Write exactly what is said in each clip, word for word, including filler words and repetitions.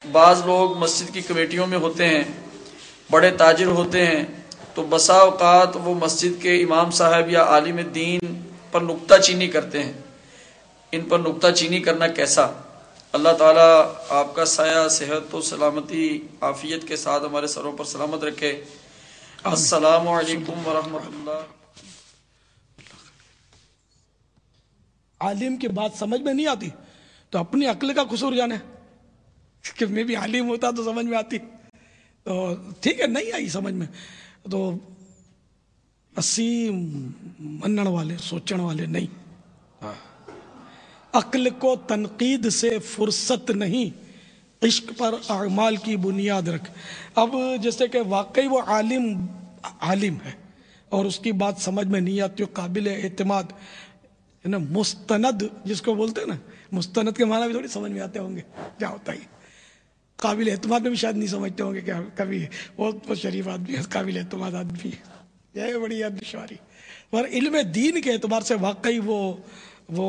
بعض لوگ مسجد کی کمیٹیوں میں ہوتے ہیں، بڑے تاجر ہوتے ہیں، تو بسا اوقات وہ مسجد کے امام صاحب یا عالم دین پر نکتہ چینی کرتے ہیں۔ ان پر نکتہ چینی کرنا کیسا؟ اللہ تعالیٰ آپ کا سایہ صحت و سلامتی عافیت کے ساتھ ہمارے سروں پر سلامت رکھے۔ السلام علیکم ورحمۃ اللہ۔ عالم کی بات سمجھ میں نہیں آتی تو اپنی عقل کا قصور جانے کہ میں بھی عالم ہوتا تو سمجھ میں آتی، تو ٹھیک ہے نہیں آئی سمجھ میں تو اسی منن والے سوچن والے نہیں۔ عقل کو تنقید سے فرصت نہیں، عشق پر اعمال کی بنیاد رکھ۔ اب جیسے کہ واقعی وہ عالم عالم ہے اور اس کی بات سمجھ میں نہیں آتی، قابل اعتماد ہے نا، مستند جس کو بولتے ہیں نا، مستند کے معنی بھی تھوڑی سمجھ میں آتے ہوں گے، کیا ہوتا ہے قابل اعتماد میں بھی شاید نہیں سمجھتے ہوں گے کہ کبھی بہت بہت شریف آدمی ہے، قابل اعتماد آدمی ہے، یہ بڑی دشواری۔ اور علم دین کے اعتبار سے واقعی وہ وہ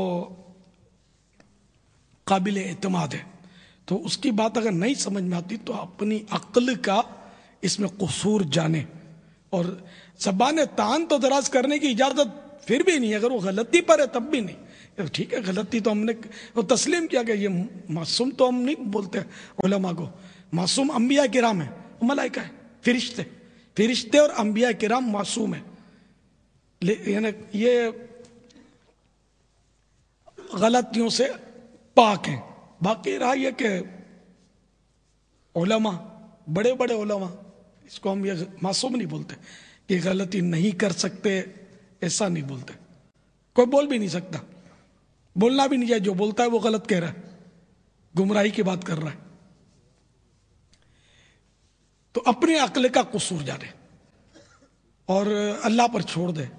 قابل اعتماد ہے، تو اس کی بات اگر نہیں سمجھ میں آتی تو اپنی عقل کا اس میں قصور جانے، اور زبان تان تو دراز کرنے کی اجازت پھر بھی نہیں، اگر وہ غلطی پر ہے تب بھی نہیں، ٹھیک ہے غلطی تو ہم نے وہ تسلیم کیا کہ یہ معصوم تو ہم نہیں بولتے علماء کو، معصوم انبیاء کرام ہیں، ملائکہ ہیں، فرشتے فرشتے اور انبیاء کرام معصوم ہیں، یعنی یہ غلطیوں سے پاک ہیں۔ باقی رہا یہ کہ علماء بڑے بڑے علماء اس کو ہم یہ معصوم نہیں بولتے کہ غلطی نہیں کر سکتے، ایسا نہیں بولتے، کوئی بول بھی نہیں سکتا، بولنا بھی نہیں چاہیے، جو بولتا ہے وہ غلط کہہ رہا ہے، گمراہی کی بات کر رہا ہے۔ تو اپنے عقل کا قصور جانے اور اللہ پر چھوڑ دے۔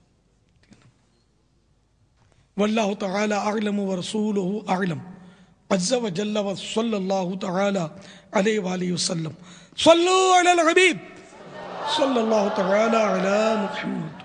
واللہ تعالی اعلم ورسولہ اعلم عز وجل وصلی اللہ تعالی علیہ وآلہ وسلم۔ صلو علی الحبیب صلی اللہ تعالی علی محمد۔